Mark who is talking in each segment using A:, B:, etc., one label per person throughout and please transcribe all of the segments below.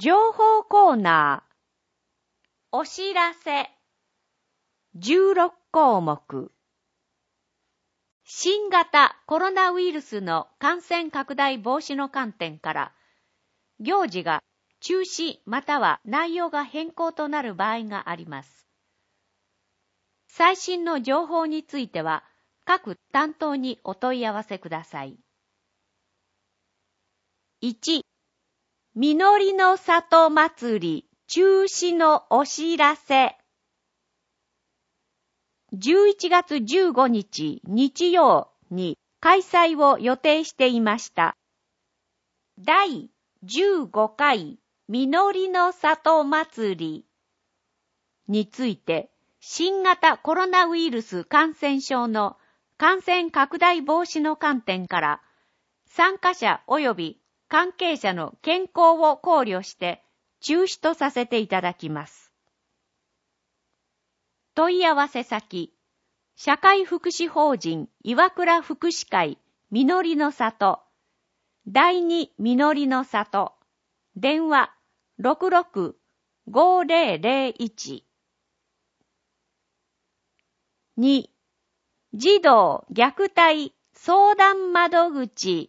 A: 情報コーナー。お知らせ。16項目。新型コロナウイルスの感染拡大防止の観点から、行事が中止または内容が変更となる場合があります。最新の情報については、各担当にお問い合わせください。1、実りの里祭り中止のお知らせ。11月15日日曜に開催を予定していました。第15回実りの里祭りについて、新型コロナウイルス感染症の感染拡大防止の観点から、参加者及び関係者の健康を考慮して中止とさせていただきます。問い合わせ先、社会福祉法人岩倉福祉会実りの里、第二実りの里、電話66-5001。2、児童虐待相談窓口。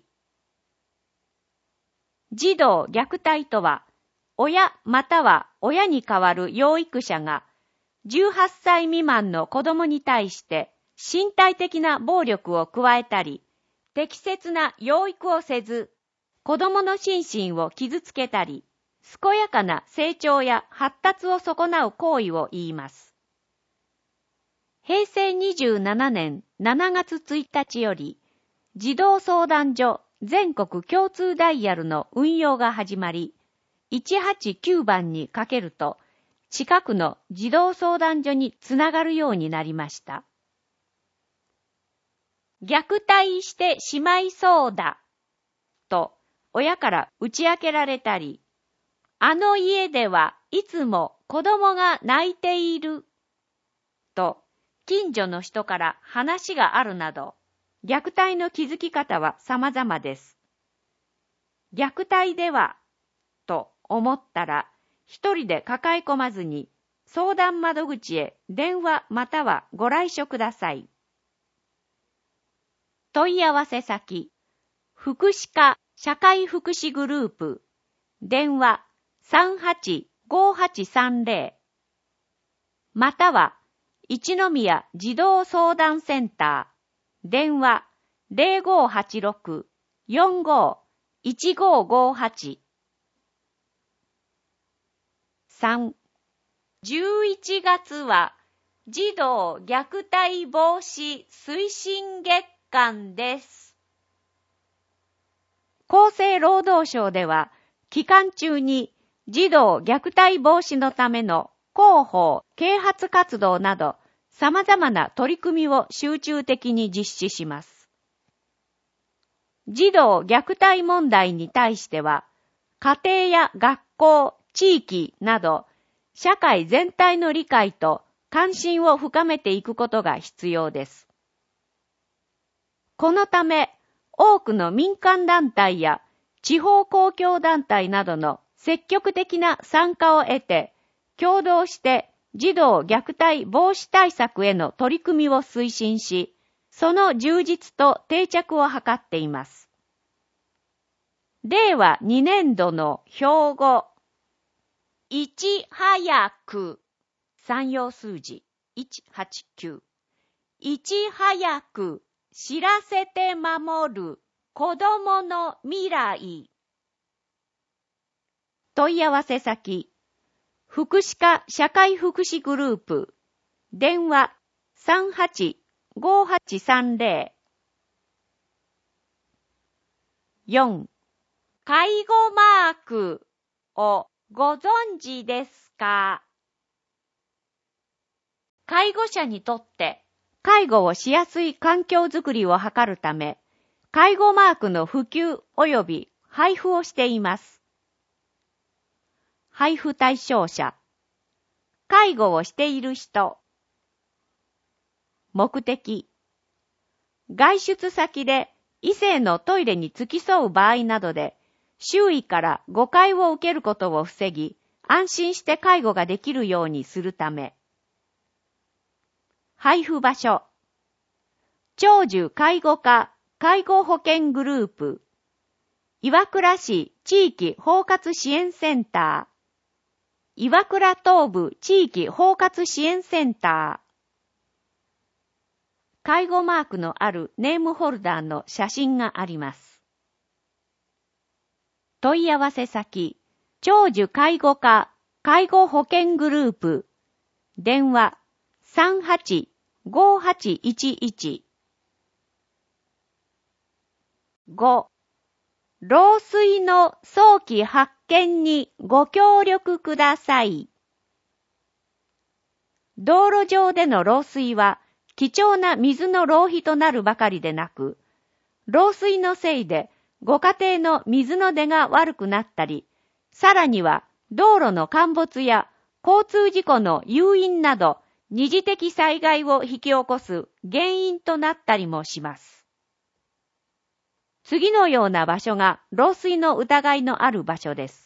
A: 児童虐待とは、親または親に代わる養育者が18歳未満の子供に対して身体的な暴力を加えたり、適切な養育をせず、子供の心身を傷つけたり、健やかな成長や発達を損なう行為を言います。平成27年7月1日より、児童相談所全国共通ダイヤルの運用が始まり、189番にかけると、近くの児童相談所につながるようになりました。虐待してしまいそうだ、と親から打ち明けられたり、あの家ではいつも子供が泣いている、と近所の人から話があるなど、虐待の気づき方は様々です。虐待では、と思ったら、一人で抱え込まずに、相談窓口へ電話またはご来所ください。問い合わせ先、福祉課社会福祉グループ、電話385830、または一宮児童相談センター、電話0586-45-1558。3、11月は児童虐待防止推進月間です。厚生労働省では、期間中に児童虐待防止のための広報・啓発活動など、様々な取り組みを集中的に実施します。児童虐待問題に対しては、家庭や学校、地域など、社会全体の理解と関心を深めていくことが必要です。このため、多くの民間団体や地方公共団体などの積極的な参加を得て、協働して児童虐待防止対策への取り組みを推進し、その充実と定着を図っています。令和2年度の標語、いち早く、3要数字189、いち早く知らせて守る子どもの未来。問い合わせ先、福祉課社会福祉グループ、電話385830。4、介護マークをご存知ですか？介護者にとって介護をしやすい環境づくりを図るため、介護マークの普及及び配布をしています。配布対象者、介護をしている人。目的、外出先で異性のトイレに付き添う場合などで、 周囲から誤解を受けることを防ぎ、安心して介護ができるようにするため。配布場所。長寿介護課介護保険グループ、岩倉市地域包括支援センター、岩倉東部地域包括支援センター。介護マークのあるネームホルダーの写真があります。問い合わせ先、長寿介護課介護保険グループ、電話 38-5811。5. 漏水の早期発見にご協力ください。道路上での漏水は貴重な水の浪費となるばかりでなく、漏水のせいでご家庭の水の出が悪くなったり、さらには道路の陥没や交通事故の誘因など二次的災害を引き起こす原因となったりもします。次のような場所が漏水の疑いのある場所です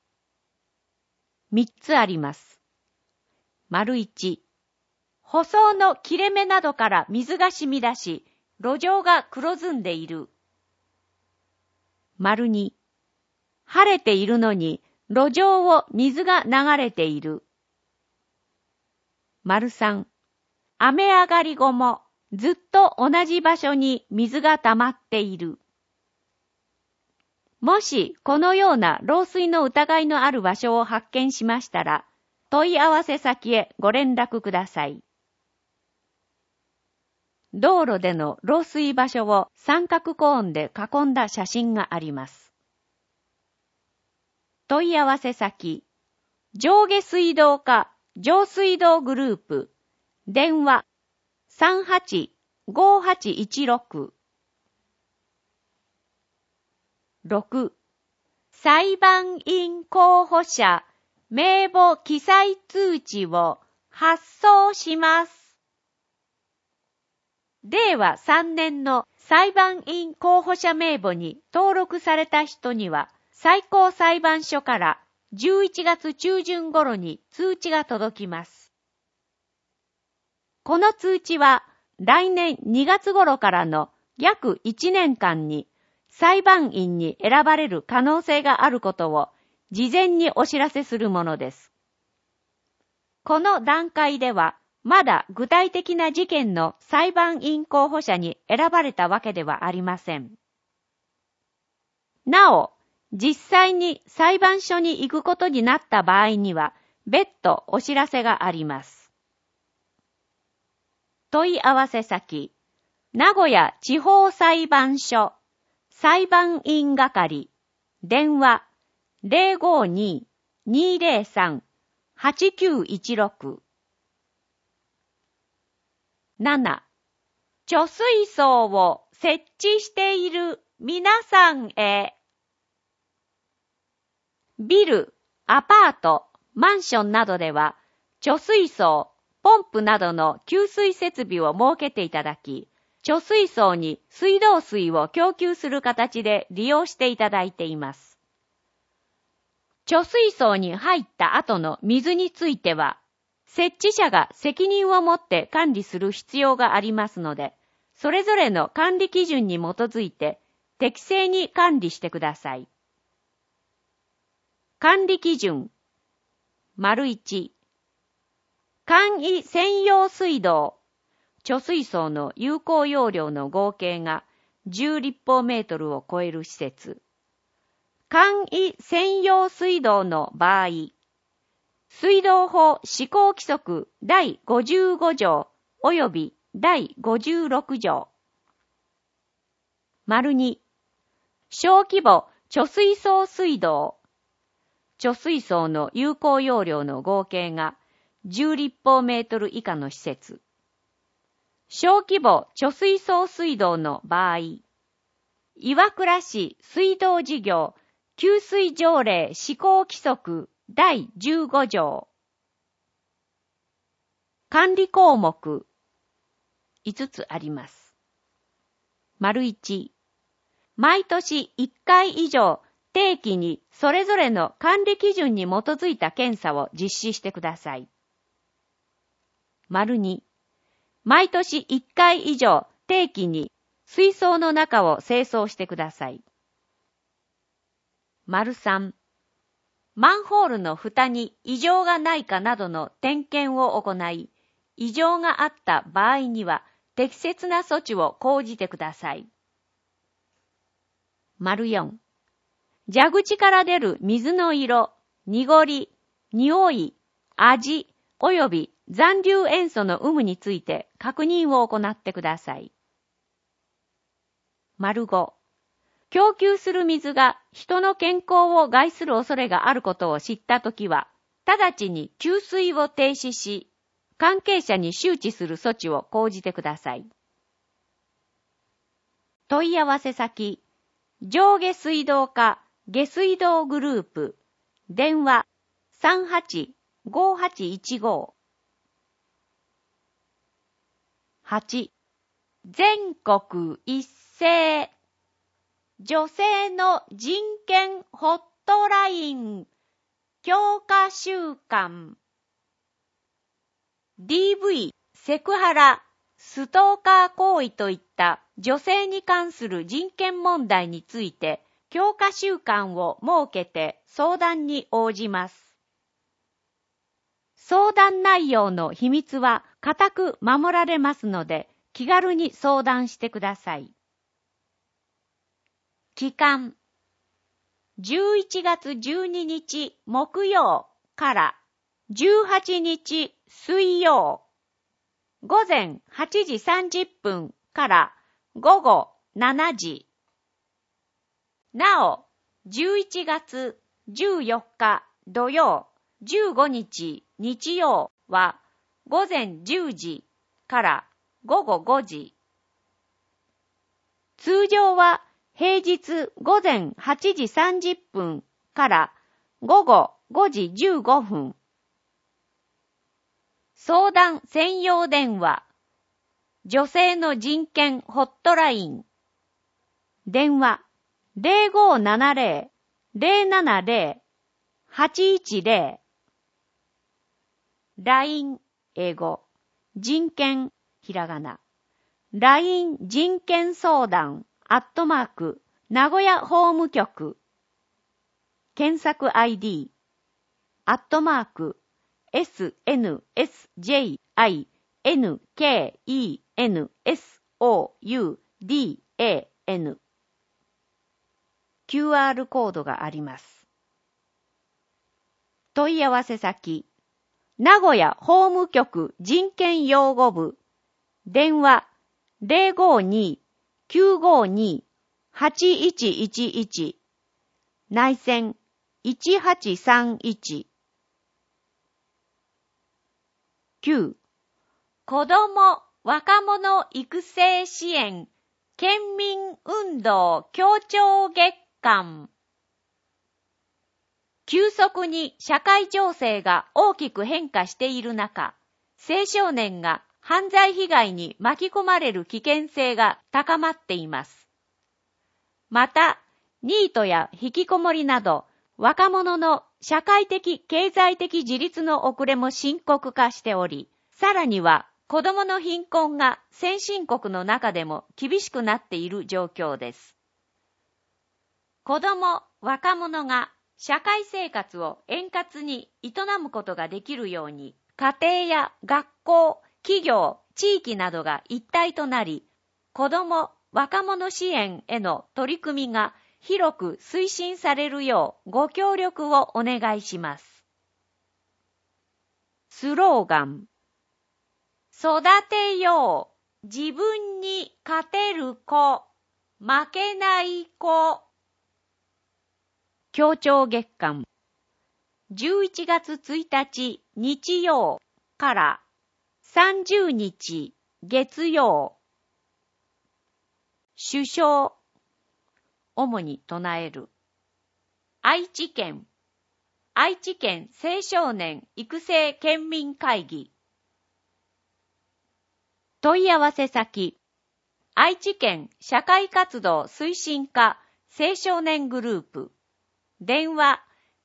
A: 。3つあります。丸1、舗装の切れ目などから水が染み出し、路上が黒ずんでいる。丸2、晴れているのに路上を水が流れている。丸3、雨上がり後もずっと同じ場所に水が溜まっている。もしこのような漏水の疑いのある場所を発見しましたら、問い合わせ先へご連絡ください。道路での漏水場所を三角コーンで囲んだ写真があります。問い合わせ先、上下水道課上水道グループ、電話 38-5816。6. 裁判員候補者名簿記載通知を発送します。令和3年の裁判員候補者名簿に登録された人には、最高裁判所から11月中旬頃に通知が届きます。この通知は来年2月頃からの約1年間に裁判員に選ばれる可能性があることを事前にお知らせするものです。この段階ではまだ具体的な事件の裁判員候補者に選ばれたわけではありません。なお、実際に裁判所に行くことになった場合には別途お知らせがあります。問い合わせ先、名古屋地方裁判所裁判員係、電話 052-203-8916。7. 貯水槽を設置している皆さんへ。ビル、アパート、マンションなどでは、貯水槽、ポンプなどの給水設備を設けていただき、貯水槽に水道水を供給する形で利用していただいています。貯水槽に入った後の水については、設置者が責任を持って管理する必要がありますので、それぞれの管理基準に基づいて適正に管理してください。管理基準。丸1、簡易専用水道。貯水槽の有効容量の合計が10立方メートルを超える施設。簡易専用水道の場合、水道法施行規則第55条及び第56条。丸2、小規模貯水槽水道。貯水槽の有効容量の合計が10立方メートル以下の施設。小規模貯水槽水道の場合、岩倉市水道事業給水条例施行規則第15条。管理項目5つあります。丸1、毎年1回以上定期にそれぞれの管理基準に基づいた検査を実施してください。2、毎年1回以上定期に水槽の中を清掃してください。3、マンホールの蓋に異常がないかなどの点検を行い、異常があった場合には適切な措置を講じてください。4、蛇口から出る水の色、濁り、匂い、味、および残留塩素の有無について確認を行ってください。5、供給する水が人の健康を害する恐れがあることを知ったときは、直ちに給水を停止し、関係者に周知する措置を講じてください。問い合わせ先、上下水道課下水道グループ、電話 38-5815。8、全国一斉女性の人権ホットライン強化週間。 DV、セクハラ、ストーカー行為といった女性に関する人権問題について強化週間を設けて相談に応じます。相談内容の秘密は固く守られますので、気軽に相談してください。期間、11月12日木曜から18日水曜、午前8時30分から午後7時。なお、11月14日土曜、15日日曜は午前10時から午後5時。通常は平日午前8時30分から午後5時15分。相談専用電話、女性の人権ホットライン。電話 0570-070-810。LINE 英語、人権ひらがな。LINE 人権相談@名古屋法務局。検索 ID @SNSJINKENSOUDAN。QR コードがあります。問い合わせ先、名古屋法務局人権擁護部、電話 052-952-8111、内線1831。9、子ども・若者育成支援県民運動協調月間。急速に社会情勢が大きく変化している中、青少年が犯罪被害に巻き込まれる危険性が高まっています。また、ニートや引きこもりなど、若者の社会的・経済的自立の遅れも深刻化しており、さらには子どもの貧困が先進国の中でも厳しくなっている状況です。子ども・若者が社会生活を円滑に営むことができるように、家庭や学校、企業、地域などが一体となり、子ども・若者支援への取り組みが広く推進されるようご協力をお願いします。スローガン、育てよう、自分に勝てる子、負けない子。協調月間、11月1日日曜から30日月曜。主唱、主に唱える。愛知県青少年育成県民会議。問い合わせ先、愛知県社会活動推進課青少年グループ。 電話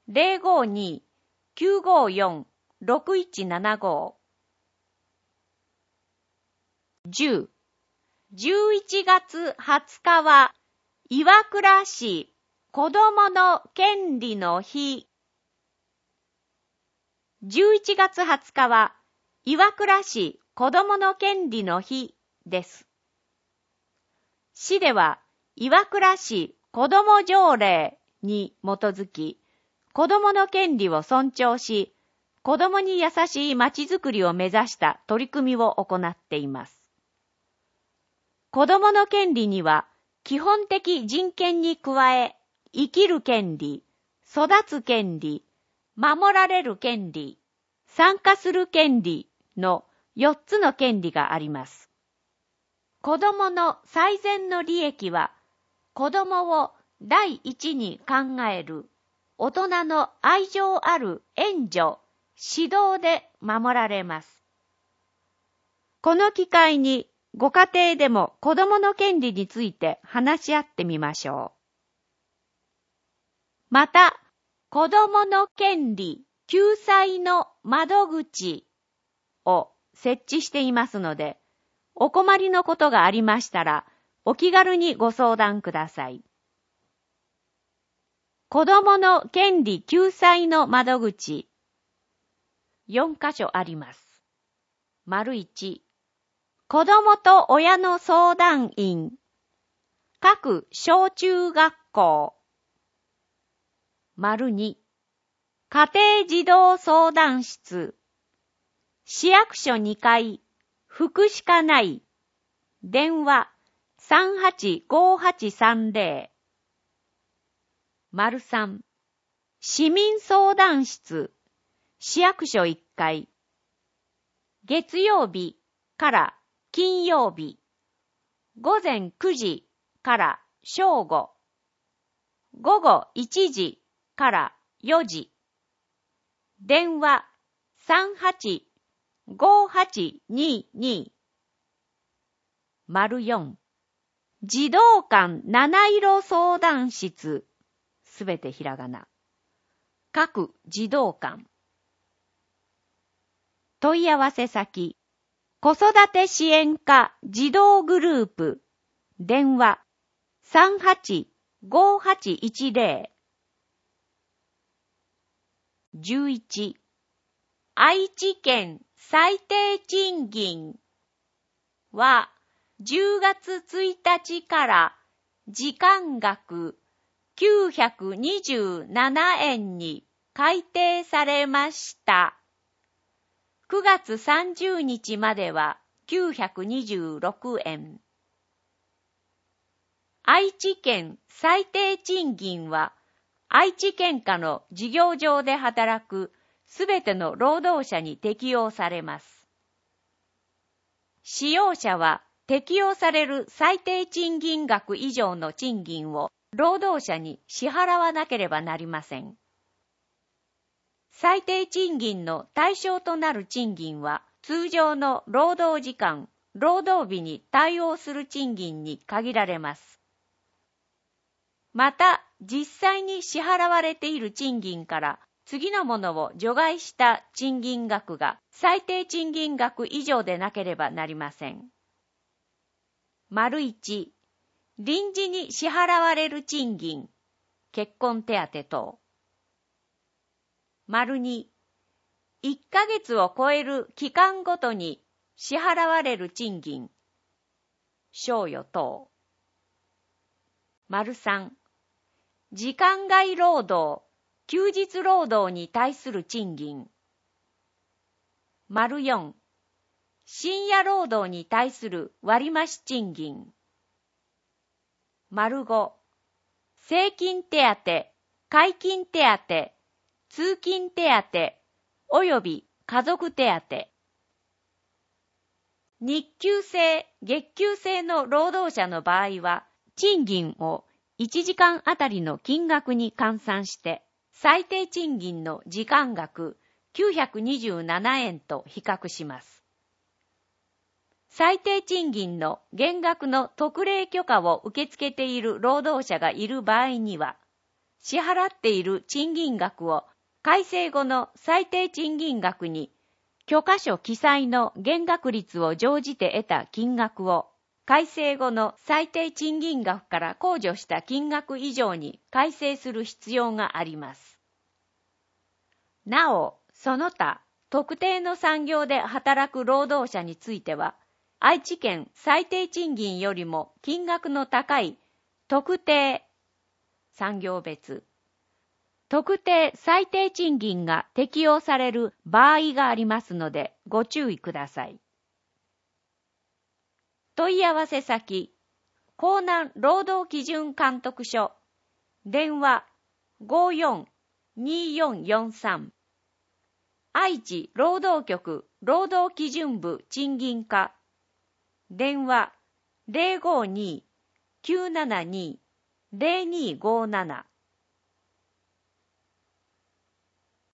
A: 052-954-6175。10、11月20日は岩倉市子どもの権利の日。11月20日は岩倉市子どもの権利の日です。市では岩倉市子ども条例に基づき、子どもの権利を尊重し、子どもに優しいまちづくりを目指した取り組みを行っています。子どもの権利には、基本的人権に加え、生きる権利、育つ権利、守られる権利、参加する権利の4つの権利があります。子どもの最善の利益は、子どもを第一に考える大人の愛情ある援助、指導で守られます。この機会にご家庭でも子どもの権利について話し合ってみましょう。また、子どもの権利救済の窓口を設置していますので、お困りのことがありましたら、お気軽にご相談ください。子どもの権利救済の窓口、4箇所あります。1、子どもと親の相談員、各小中学校。2、家庭児童相談室、市役所2階、福祉課内、電話385830。3、市民相談室、市役所1階、月曜日から金曜日、午前9時から正午、午後1時から4時、電話385822。4、児童館七色相談室、すべてひらがな。各児童館。問い合わせ先、子育て支援課児童グループ、電話385810。11、愛知県最低賃金は10月1日から時間額927円に改定されました。9月30日までは926円。愛知県最低賃金は愛知県下の事業場で働くすべての労働者に適用されます。使用者は適用される最低賃金額以上の賃金を労働者に支払わなければなりません。最低賃金の対象となる賃金は通常の労働時間、労働日に対応する賃金に限られます。また、実際に支払われている賃金から次のものを除外した賃金額が最低賃金額以上でなければなりません。1、臨時に支払われる賃金、結婚手当等。2、1ヶ月を超える期間ごとに支払われる賃金、賞与等。3、時間外労働、休日労働に対する賃金。4、深夜労働に対する割増賃金。5、生勤手当、皆勤手当、通勤手当、および家族手当。日給制、月給制の労働者の場合は、賃金を1時間あたりの金額に換算して、最低賃金の時間額927円と比較します。最低賃金の減額の特例許可を受け付けている労働者がいる場合には、 支払っている賃金額を改正後の最低賃金額に許可書記載の減額率を乗じて得た金額を改正後の最低賃金額から控除した金額以上に改正する必要があります。なお、その他、特定の産業で働く労働者については、愛知県最低賃金よりも金額の高い特定産業別、特定最低賃金が適用される場合がありますのでご注意ください。問い合わせ先、江南労働基準監督署、電話 54-2443、愛知労働局労働基準部賃金課、電話 052-972-0257